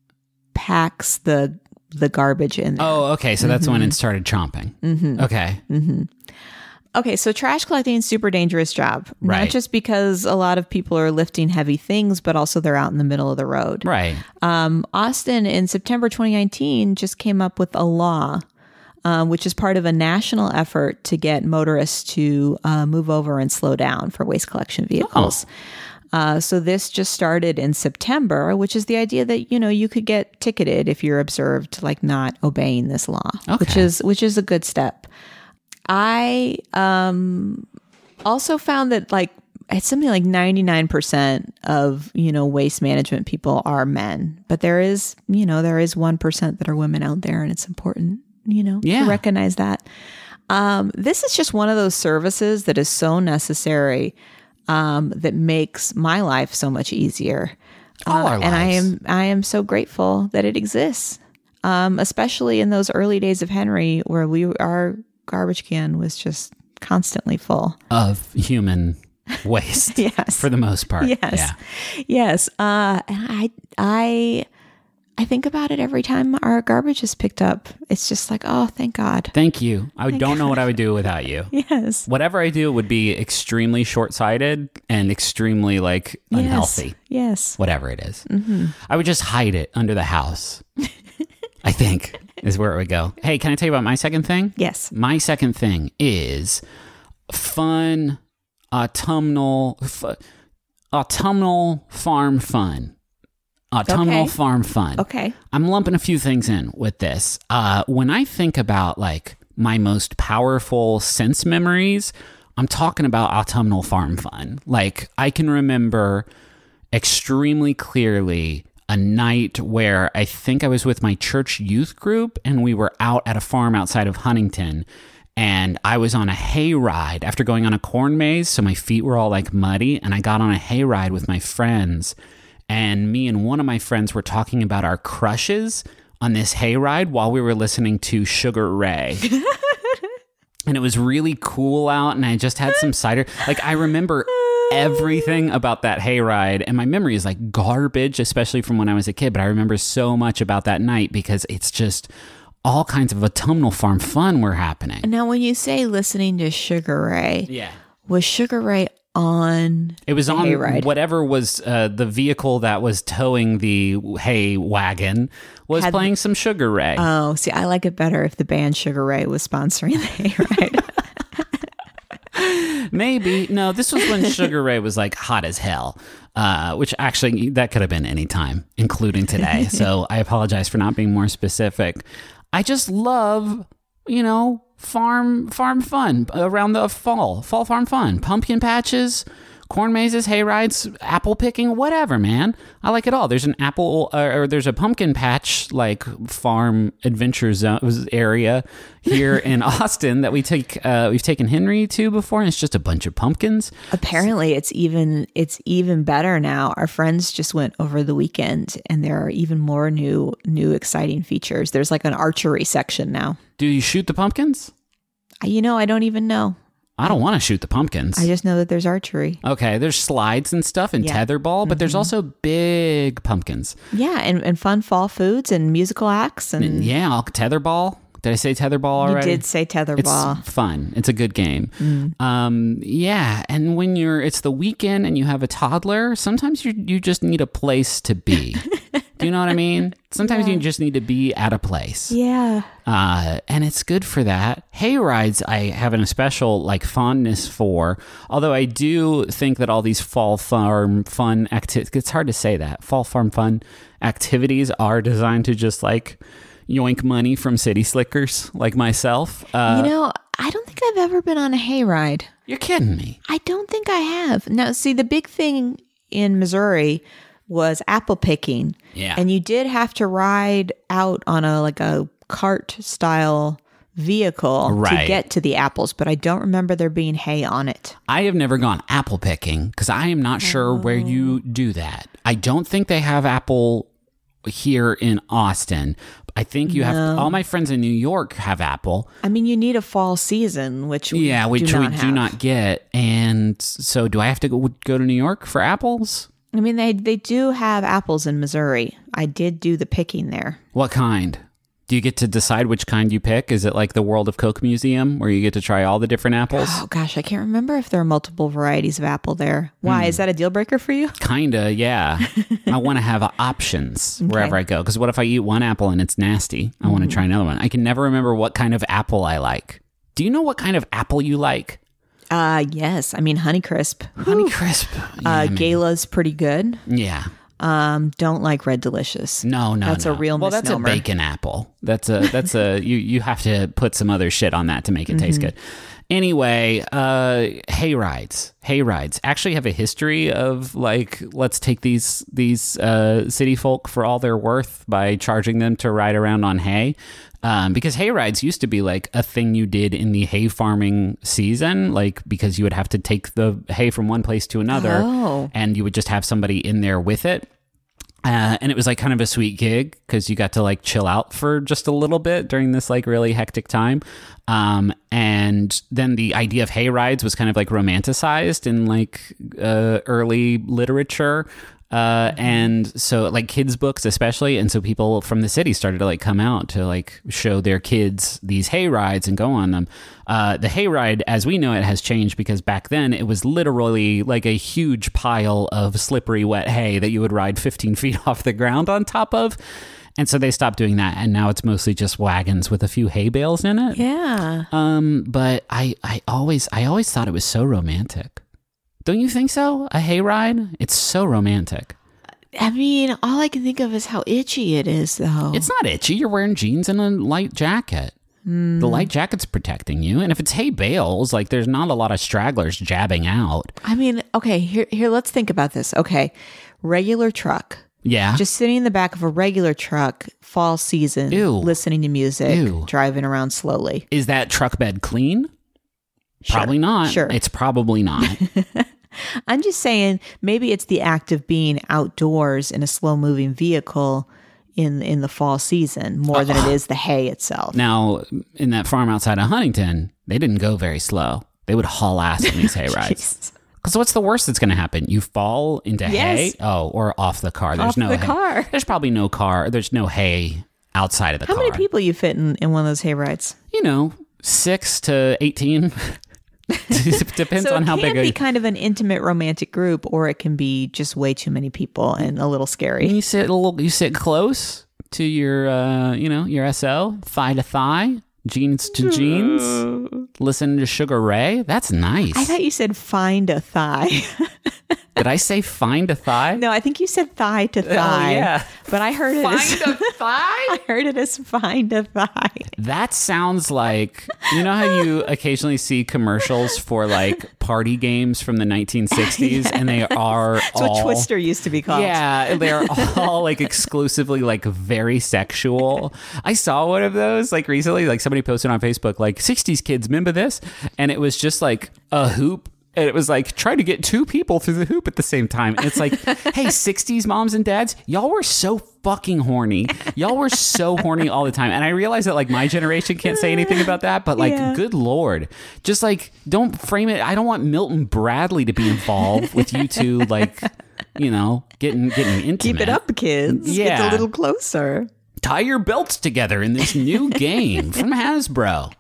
[SPEAKER 1] packs the the garbage in there.
[SPEAKER 2] Oh, okay. So that's when it started chomping.
[SPEAKER 1] Mm-hmm.
[SPEAKER 2] Okay.
[SPEAKER 1] Mm-hmm. Okay, so trash collecting is a super dangerous job.
[SPEAKER 2] Right.
[SPEAKER 1] Not just because a lot of people are lifting heavy things, but also they're out in the middle of the road.
[SPEAKER 2] Right.
[SPEAKER 1] Um, Austin in September twenty nineteen just came up with a law, um, which is part of a national effort to get motorists to uh, move over and slow down for waste collection vehicles.
[SPEAKER 2] Oh.
[SPEAKER 1] Uh, so this just started in September, which is the idea that, you know, you could get ticketed if you're observed like not obeying this law, which
[SPEAKER 2] Okay.
[SPEAKER 1] is which is a good step. I um, also found that like it's something like ninety-nine percent of, you know, waste management people are men, but there is, you know, there is one percent that are women out there, and it's important, you know,
[SPEAKER 2] Yeah.
[SPEAKER 1] to recognize that. Um, this is just one of those services that is so necessary, um, that makes my life so much easier.
[SPEAKER 2] All our
[SPEAKER 1] And I
[SPEAKER 2] lives.
[SPEAKER 1] am, I am so grateful that it exists. Um, especially in those early days of Henry, where we, our garbage can was just constantly full.
[SPEAKER 2] Of human waste.
[SPEAKER 1] Yes.
[SPEAKER 2] For the most part.
[SPEAKER 1] Yes.
[SPEAKER 2] Yeah.
[SPEAKER 1] Yes. Uh, and I, I, I think about it every time our garbage is picked up. It's just like, oh, thank God.
[SPEAKER 2] Thank you. I don't know what I would do without you.
[SPEAKER 1] Yes.
[SPEAKER 2] Whatever I do would be extremely short-sighted and extremely like unhealthy.
[SPEAKER 1] Yes.
[SPEAKER 2] Whatever it is. Mm-hmm. I would just hide it under the house. I think is where it would go. Hey, can I tell you about my second thing?
[SPEAKER 1] Yes.
[SPEAKER 2] My second thing is fun autumnal f- autumnal farm fun. Autumnal
[SPEAKER 1] Okay.
[SPEAKER 2] farm fun.
[SPEAKER 1] Okay.
[SPEAKER 2] I'm lumping a few things in with this. Uh, when I think about like my most powerful sense memories, I'm talking about autumnal farm fun. Like I can remember extremely clearly a night where I think I was with my church youth group and we were out at a farm outside of Huntington, and I was on a hay ride after going on a corn maze. So my feet were all like muddy, and I got on a hay ride with my friends, and me and one of my friends were talking about our crushes on this hay ride while we were listening to Sugar Ray. And it was really cool out, and I just had some cider. Like I remember everything about that hayride, and my memory is like garbage, especially from when I was a kid, but I remember so much about that night because it's just all kinds of autumnal farm fun were happening.
[SPEAKER 1] Now, when you say listening to Sugar Ray,
[SPEAKER 2] Yeah.
[SPEAKER 1] was Sugar Ray on
[SPEAKER 2] It was
[SPEAKER 1] the
[SPEAKER 2] on
[SPEAKER 1] hayride?
[SPEAKER 2] whatever was uh, the vehicle that was towing the hay wagon was
[SPEAKER 1] Had-
[SPEAKER 2] playing some Sugar Ray.
[SPEAKER 1] Oh, see, I like it better if the band Sugar Ray was sponsoring the hayride.
[SPEAKER 2] Maybe. No, this was when Sugar Ray was like hot as hell, uh, which actually that could have been any time, including today. So I apologize for not being more specific. I just love, you know, farm farm fun around the fall, fall farm fun, pumpkin patches, corn mazes, hay rides, apple picking, whatever, man. I like it all. There's an apple, uh, or there's a pumpkin patch, like, farm adventure zone area here in Austin that we take, uh, we've taken Henry to before, and it's just a bunch of pumpkins.
[SPEAKER 1] Apparently, it's even it's even better now. Our friends just went over the weekend, and there are even more new, new exciting features. There's like an archery section now.
[SPEAKER 2] Do you shoot the pumpkins?
[SPEAKER 1] You know, I don't even know.
[SPEAKER 2] I don't want to shoot the pumpkins.
[SPEAKER 1] I just know that there's archery.
[SPEAKER 2] Okay, there's slides and stuff and
[SPEAKER 1] Yeah.
[SPEAKER 2] tetherball, but
[SPEAKER 1] Mm-hmm.
[SPEAKER 2] there's also big pumpkins.
[SPEAKER 1] Yeah, and, and fun fall foods and musical acts. And
[SPEAKER 2] And yeah, I'll, tetherball. Did I say tetherball
[SPEAKER 1] you
[SPEAKER 2] already?
[SPEAKER 1] did say tetherball.
[SPEAKER 2] It's fun. It's a good game.
[SPEAKER 1] Mm.
[SPEAKER 2] Um, yeah, and when you're, it's the weekend and you have a toddler, sometimes you you just need a place to be. Do you know what I mean? Sometimes
[SPEAKER 1] Yeah.
[SPEAKER 2] you just need to be at a place.
[SPEAKER 1] Yeah.
[SPEAKER 2] Uh, and it's good for that. Hay rides, I have an special like fondness for. Although I do think that all these fall farm fun activities, it's hard to say that. Fall farm fun activities are designed to just like yoink money from city slickers like myself. Uh,
[SPEAKER 1] You know, I don't think I've ever been on a hayride.
[SPEAKER 2] you're kidding me.
[SPEAKER 1] I don't think I have. Now, see, the big thing in Missouri was apple picking.
[SPEAKER 2] Yeah.
[SPEAKER 1] And you did have to ride out on a like a cart style vehicle
[SPEAKER 2] Right.
[SPEAKER 1] to get to the apples, but I don't remember there being hay on it.
[SPEAKER 2] I have never gone apple picking because I am not sure where you do that. I don't think they have apple here in Austin. I think you have
[SPEAKER 1] No.
[SPEAKER 2] all my friends in New York have apple.
[SPEAKER 1] I mean, you need a fall season, which we
[SPEAKER 2] Yeah, which
[SPEAKER 1] do
[SPEAKER 2] we
[SPEAKER 1] not
[SPEAKER 2] do
[SPEAKER 1] have.
[SPEAKER 2] not get. And so do I have to go, go to New York for apples?
[SPEAKER 1] I mean, they they do have apples in Missouri. I did do the picking there.
[SPEAKER 2] What kind? Do you get to decide which kind you pick? Is it like the World of Coke Museum where you get to try all the different apples?
[SPEAKER 1] Oh gosh, I can't remember if there are multiple varieties of apple there. Why?
[SPEAKER 2] Hmm.
[SPEAKER 1] Is that a deal breaker for you?
[SPEAKER 2] Kinda, yeah. I want to have options wherever I go. Because what if I eat one apple and it's nasty? I want to try another one. I can never remember what kind of apple I like. Do you know what kind of apple you like?
[SPEAKER 1] Uh yes. I mean, Honeycrisp.
[SPEAKER 2] Honeycrisp.
[SPEAKER 1] Uh,
[SPEAKER 2] Yeah, man.
[SPEAKER 1] Gala's pretty good.
[SPEAKER 2] Yeah.
[SPEAKER 1] Um, don't like Red Delicious.
[SPEAKER 2] No, no,
[SPEAKER 1] That's
[SPEAKER 2] no.
[SPEAKER 1] a real
[SPEAKER 2] well,
[SPEAKER 1] misnomer.
[SPEAKER 2] that's a bacon apple. That's a that's a you you have to put some other shit on that to make it taste good. Anyway, uh, hay rides, hay rides actually have a history of like let's take these these uh, city folk for all they're worth by charging them to ride around on hay. Um, because hay rides used to be like a thing you did in the hay farming season, like because you would have to take the hay from one place to another,
[SPEAKER 1] Oh.
[SPEAKER 2] and you would just have somebody in there with it. Uh, and it was like kind of a sweet gig because you got to like chill out for just a little bit during this like really hectic time. Um, and then the idea of hay rides was kind of like romanticized in like uh, early literature. Uh, and so like kids books especially. And so people from the city started to like come out to like show their kids these hay rides and go on them. Uh, the hay ride as we know it has changed because back then it was literally like a huge pile of slippery wet hay that you would ride fifteen feet off the ground on top of. And so they stopped doing that. And now it's mostly just wagons with a few hay bales in it.
[SPEAKER 1] Yeah.
[SPEAKER 2] Um, but I, I always, I always thought it was so romantic. Don't you think so? A hayride? It's so romantic.
[SPEAKER 1] I mean, all I can think of is how itchy it is, though.
[SPEAKER 2] It's not itchy. You're wearing jeans and a light jacket. The light jacket's protecting you. And if it's hay bales, like there's not a lot of stragglers jabbing out.
[SPEAKER 1] I mean, okay, here, here, let's think about this. Okay, regular truck.
[SPEAKER 2] Yeah.
[SPEAKER 1] Just sitting in the back of a regular truck, fall season,
[SPEAKER 2] Ew.
[SPEAKER 1] listening to music,
[SPEAKER 2] Ew.
[SPEAKER 1] driving around slowly.
[SPEAKER 2] Is that truck bed clean? Probably
[SPEAKER 1] Sure.
[SPEAKER 2] not.
[SPEAKER 1] Sure.
[SPEAKER 2] It's probably not.
[SPEAKER 1] I'm just saying, maybe it's the act of being outdoors in a slow moving vehicle in in the fall season more than it is the hay itself.
[SPEAKER 2] Now, in that farm outside of Huntington, they didn't go very slow. They would haul ass on these hay rides. Because what's the worst that's going to happen? You fall into
[SPEAKER 1] Yes.
[SPEAKER 2] hay? Oh, or off the car. There's
[SPEAKER 1] Off
[SPEAKER 2] no
[SPEAKER 1] the
[SPEAKER 2] hay.
[SPEAKER 1] car.
[SPEAKER 2] There's probably no car. There's no hay outside of the
[SPEAKER 1] How
[SPEAKER 2] car.
[SPEAKER 1] many people you fit in, in one of those hay rides?
[SPEAKER 2] You know, six to eighteen. Depends
[SPEAKER 1] so
[SPEAKER 2] on how
[SPEAKER 1] it
[SPEAKER 2] big
[SPEAKER 1] can
[SPEAKER 2] a...
[SPEAKER 1] be kind of an intimate romantic group, or it can be just way too many people and a little scary.
[SPEAKER 2] You sit a little. You sit close to your, uh, you know, your S O, thigh to thigh, jeans to jeans. Listen to Sugar Ray. That's nice.
[SPEAKER 1] I thought you said find a thigh.
[SPEAKER 2] Did I say find a thigh?
[SPEAKER 1] No, I think you said thigh to thigh.
[SPEAKER 2] Oh, yeah.
[SPEAKER 1] But I heard it
[SPEAKER 2] Find
[SPEAKER 1] as
[SPEAKER 2] a thigh?
[SPEAKER 1] I heard it as find a thigh.
[SPEAKER 2] That sounds like, you know how you occasionally see commercials for like party games from the nineteen sixties yes. and they are
[SPEAKER 1] That's
[SPEAKER 2] all...
[SPEAKER 1] what Twister used to be called.
[SPEAKER 2] Yeah, they're all like exclusively like very sexual. I saw one of those like recently, like somebody posted on Facebook like sixties kids, remember this? And it was just like a hoop. And it was like, try to get two people through the hoop at the same time. And it's like, hey, sixties moms and dads, y'all were so fucking horny. Y'all were so horny all the time. And I realize that like my generation can't say anything about that, but like, yeah. good Lord, just like, don't frame it. I don't want Milton Bradley to be involved with you two, like, you know, getting, getting intimate.
[SPEAKER 1] Keep it up, kids.
[SPEAKER 2] Yeah.
[SPEAKER 1] Get a little closer.
[SPEAKER 2] Tie your belts together in this new game from Hasbro.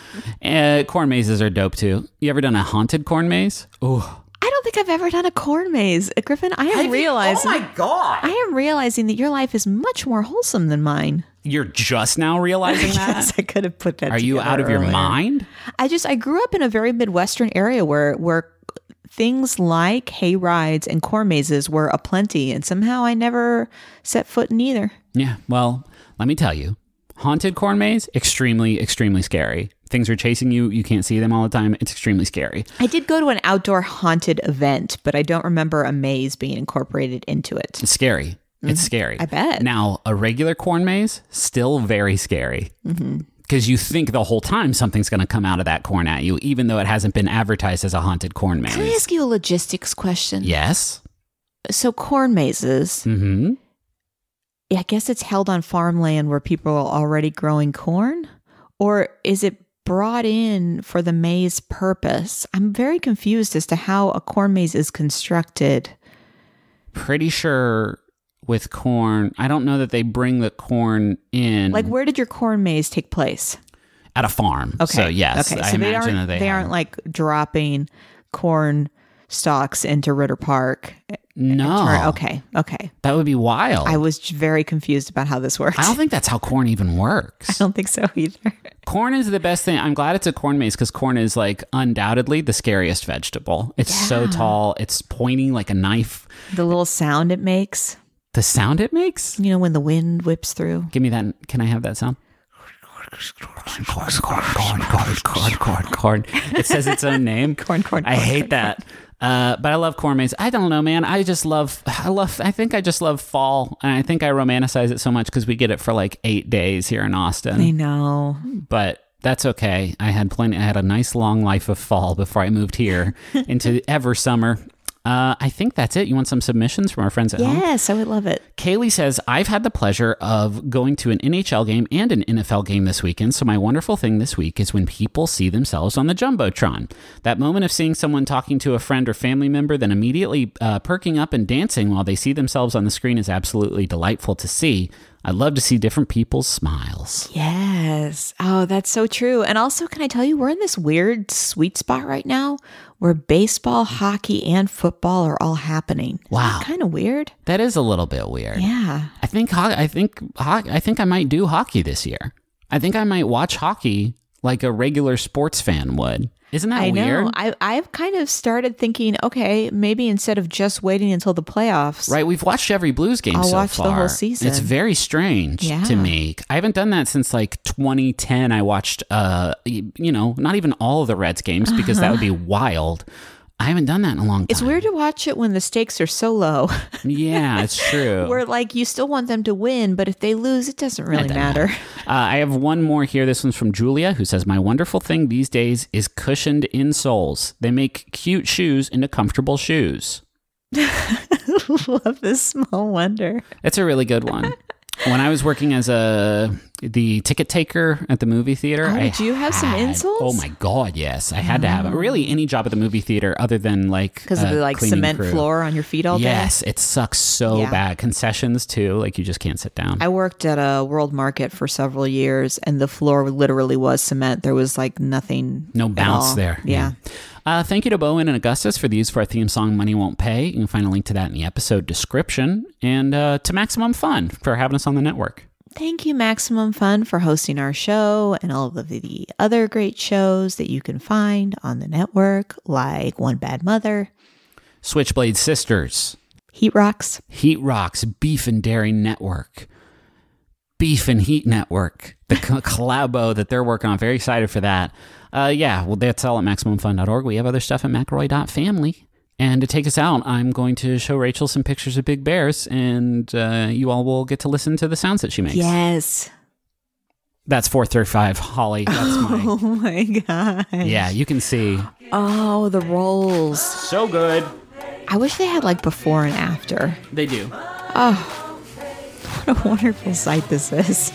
[SPEAKER 2] Uh, corn mazes are dope too. You ever done a haunted corn maze? Oh,
[SPEAKER 1] I don't think I've ever done a corn maze, Griffin. I am realizing.
[SPEAKER 2] Oh my god!
[SPEAKER 1] I am realizing that your life is much more wholesome than mine.
[SPEAKER 2] You're just now realizing that?
[SPEAKER 1] Yes, I could have put that.
[SPEAKER 2] Are you out of
[SPEAKER 1] earlier.
[SPEAKER 2] your mind?
[SPEAKER 1] I just I grew up in a very Midwestern area where where things like hay rides and corn mazes were aplenty, and somehow I never set foot in either.
[SPEAKER 2] Yeah, well, let me tell you, haunted corn maze, extremely, extremely scary. Things are chasing you. You can't see them all the time. It's extremely scary.
[SPEAKER 1] I did go to an outdoor haunted event, but I don't remember a maze being incorporated into it.
[SPEAKER 2] It's scary. Mm-hmm. It's scary.
[SPEAKER 1] I bet.
[SPEAKER 2] Now, a regular corn maze, still very scary. Mm-hmm. Because you think the whole time something's going to come out of that corn at you, even though it hasn't been advertised as a haunted corn maze.
[SPEAKER 1] Can I ask you a logistics question?
[SPEAKER 2] Yes.
[SPEAKER 1] So corn mazes,
[SPEAKER 2] mm-hmm.
[SPEAKER 1] I guess it's held on farmland where people are already growing corn? Or is it brought in for the maze purpose? I'm very confused as to how a corn maze is constructed.
[SPEAKER 2] Pretty sure with corn, I don't know that they bring the corn in.
[SPEAKER 1] Like, where did your corn maze take place?
[SPEAKER 2] At a farm.
[SPEAKER 1] Okay.
[SPEAKER 2] So yes,
[SPEAKER 1] okay.
[SPEAKER 2] I
[SPEAKER 1] so they
[SPEAKER 2] imagine
[SPEAKER 1] aren't,
[SPEAKER 2] that they,
[SPEAKER 1] they
[SPEAKER 2] have...
[SPEAKER 1] aren't like dropping corn stalks into Ritter Park.
[SPEAKER 2] No.
[SPEAKER 1] Okay. Okay.
[SPEAKER 2] That would be wild.
[SPEAKER 1] I was very confused about how this works.
[SPEAKER 2] I don't think that's how corn even works.
[SPEAKER 1] I don't think so either.
[SPEAKER 2] Corn is the best thing. I'm glad it's a corn maze because corn is like undoubtedly the scariest vegetable. It's yeah. so tall. It's pointy like a knife.
[SPEAKER 1] The little sound it makes.
[SPEAKER 2] The sound it makes?
[SPEAKER 1] You know, when the wind whips through.
[SPEAKER 2] Give me that. Can I have that sound? Corn, corn, corn, corn, corn, corn, corn. It says its own name.
[SPEAKER 1] Corn, corn,
[SPEAKER 2] I
[SPEAKER 1] corn,
[SPEAKER 2] hate
[SPEAKER 1] corn,
[SPEAKER 2] that.
[SPEAKER 1] Corn.
[SPEAKER 2] Uh, but I love corn maze. I don't know, man. I just love, I love, I think I just love fall. And I think I romanticize it so much because we get it for like eight days here in Austin.
[SPEAKER 1] I know.
[SPEAKER 2] But that's okay. I had plenty, I had a nice long life of fall before I moved here into ever summer. Uh, I think that's it. You want some submissions from our friends at
[SPEAKER 1] yes,
[SPEAKER 2] home?
[SPEAKER 1] Yes, I would love it.
[SPEAKER 2] Kaylee says, I've had the pleasure of going to an N H L game and an N F L game this weekend, so my wonderful thing this week is when people see themselves on the Jumbotron. That moment of seeing someone talking to a friend or family member, then immediately uh, perking up and dancing while they see themselves on the screen is absolutely delightful to see. I love to see different people's smiles.
[SPEAKER 1] Yes. Oh, that's so true. And also, can I tell you, we're in this weird sweet spot right now where baseball, hockey, and football are all happening.
[SPEAKER 2] Wow.
[SPEAKER 1] Kind of weird.
[SPEAKER 2] That is a little bit weird.
[SPEAKER 1] Yeah.
[SPEAKER 2] I think ho- I think ho- I think I might do hockey this year. I think I might watch hockey like a regular sports fan would. Isn't that
[SPEAKER 1] I
[SPEAKER 2] weird?
[SPEAKER 1] know. I, I've kind of started thinking, okay, maybe instead of just waiting until the playoffs.
[SPEAKER 2] Right. We've watched every Blues game
[SPEAKER 1] I'll
[SPEAKER 2] so
[SPEAKER 1] watch
[SPEAKER 2] far.
[SPEAKER 1] the whole season.
[SPEAKER 2] It's very strange
[SPEAKER 1] yeah.
[SPEAKER 2] to me. I haven't done that since like twenty ten. I watched, uh, you know, not even all of the Reds games because that would be wild. I haven't done that in a long time.
[SPEAKER 1] It's weird to watch it when the stakes are so low.
[SPEAKER 2] Yeah, it's true.
[SPEAKER 1] Where like you still want them to win, but if they lose, it doesn't really
[SPEAKER 2] doesn't
[SPEAKER 1] matter.
[SPEAKER 2] matter. Uh, I have one more here. This one's from Julia, who says, my wonderful thing these days is cushioned insoles. They make cute shoes into comfortable shoes.
[SPEAKER 1] Love this small wonder.
[SPEAKER 2] That's a really good one. When I was working as a the ticket taker at the movie theater,
[SPEAKER 1] oh,
[SPEAKER 2] I
[SPEAKER 1] did you have
[SPEAKER 2] had,
[SPEAKER 1] some insoles?
[SPEAKER 2] Oh my god, yes, I had oh. to have it. Really, any job at the movie theater other than like
[SPEAKER 1] because of the like cement crew. floor on your feet all day.
[SPEAKER 2] Yes, it sucks so yeah. bad. Concessions too, like you just can't sit down.
[SPEAKER 1] I worked at a World Market for several years, and the floor literally was cement. There was like nothing,
[SPEAKER 2] no bounce there.
[SPEAKER 1] Yeah.
[SPEAKER 2] yeah. Uh, thank you to Bowen and Augustus for the use for our theme song, Money Won't Pay. You can find a link to that in the episode description. And uh, to Maximum Fun for having us on the network.
[SPEAKER 1] Thank you, Maximum Fun, for hosting our show and all of the other great shows that you can find on the network, like One Bad Mother.
[SPEAKER 2] Switchblade Sisters,
[SPEAKER 1] Heat Rocks,
[SPEAKER 2] Heat Rocks, Beef and Dairy Network, Beef and Heat Network, the co- collabo that they're working on. Very excited for that. Uh, yeah, well, that's all at Maximum Fun dot org. We have other stuff at McElroy dot family. And to take us out, I'm going to show Rachel some pictures of Big Bears, and uh, you all will get to listen to the sounds that she makes.
[SPEAKER 1] Yes.
[SPEAKER 2] That's four thirty-five, Holly. That's my...
[SPEAKER 1] Oh my gosh.
[SPEAKER 2] Yeah, you can see.
[SPEAKER 1] Oh, the rolls.
[SPEAKER 2] So good.
[SPEAKER 1] I wish they had like before and after.
[SPEAKER 2] They do.
[SPEAKER 1] Oh, what a wonderful sight this is.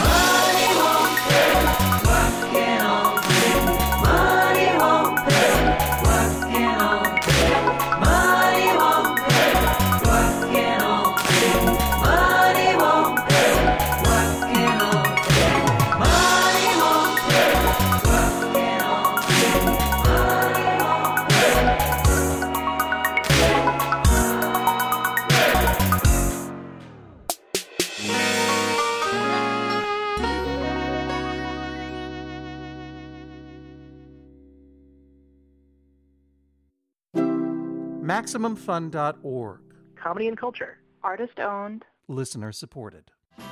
[SPEAKER 10] Maximum Fun dot org.
[SPEAKER 11] Comedy and culture. Artist owned.
[SPEAKER 10] Listener supported.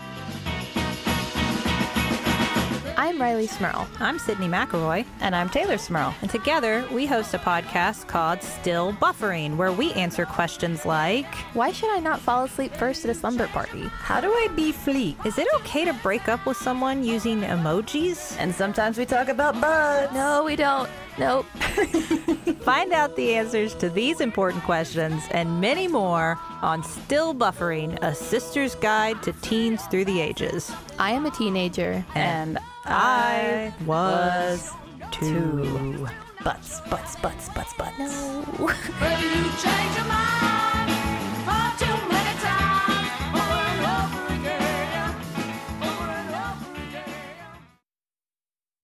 [SPEAKER 12] I'm Riley Smurl.
[SPEAKER 13] I'm Sydney McElroy.
[SPEAKER 12] And I'm Taylor Smurl.
[SPEAKER 13] And together, we host a podcast called Still Buffering, where we answer questions like,
[SPEAKER 12] why should I not fall asleep first at a slumber party?
[SPEAKER 13] How do I be fleet? Is it okay to break up with someone using emojis?
[SPEAKER 7] And sometimes we talk about bugs.
[SPEAKER 12] No, we don't. Nope.
[SPEAKER 13] Find out the answers to these important questions and many more on Still Buffering, a sister's guide to teens through the ages.
[SPEAKER 12] I am a teenager.
[SPEAKER 13] And I was two.
[SPEAKER 7] Butts, butts, butts, butts, butts.
[SPEAKER 12] No.
[SPEAKER 14] Will you change your mind?